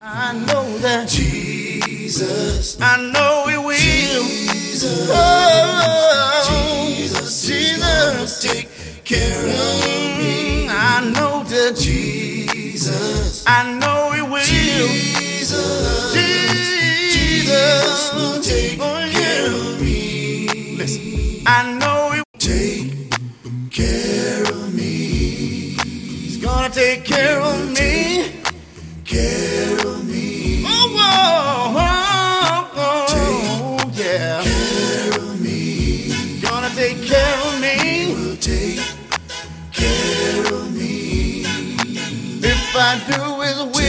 I know that Jesus, I know He will. Jesus, Jesus, take care of me. I know that Jesus, I know He will. Jesus, Jesus will take care of me. Listen, I know He Take care of me. He's gonna take care of me. Care of me. Oh, yeah. Care of me. Gonna take care of me. Will take care of me. If I do His will.